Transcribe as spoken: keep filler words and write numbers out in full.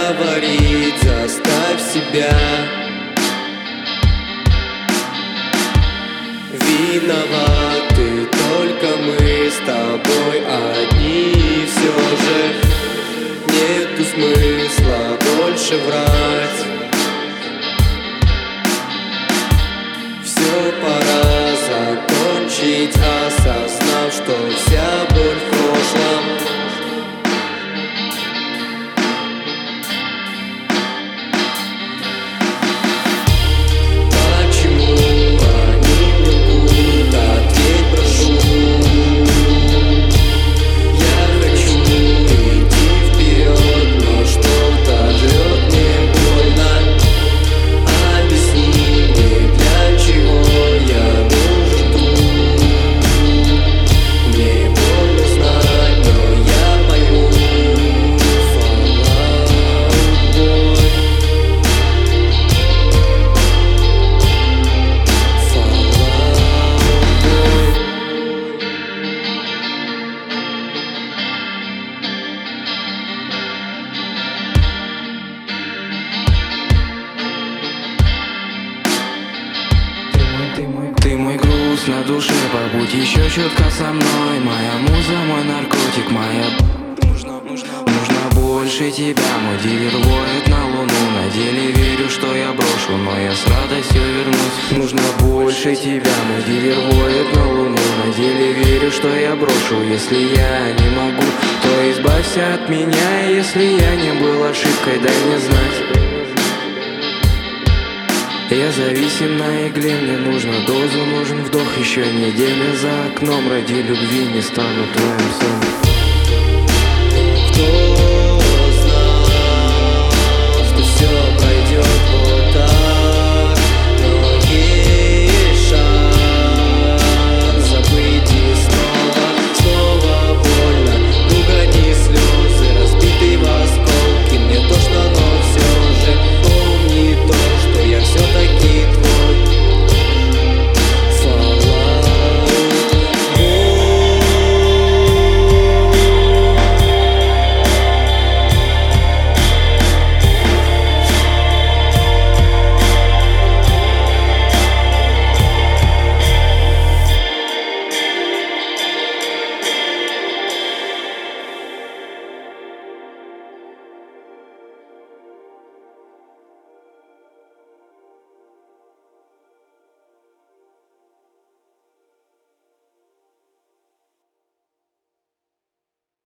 говорить, заставь себя. Виноваты только мы с тобой одни, и все же нету смысла больше врать. Все пора закончить, осознав, что вся боль в прошлом. Ты мой груз на душе, побудь еще чутка со мной. Моя муза, мой наркотик, моя нужно, нужно, нужно больше тебя. Мой дилер воет на луну, на деле верю, что я брошу, но я с радостью вернусь. Нужно больше тебя, мой дилер воет на луну, на деле верю, что я брошу. Если я не могу, то избавься от меня. Если я не был ошибкой, дай мне знать. Я зависим на игле, мне нужно дозу, нужен вдох, еще неделя за окном. Ради любви не стану твоим сном.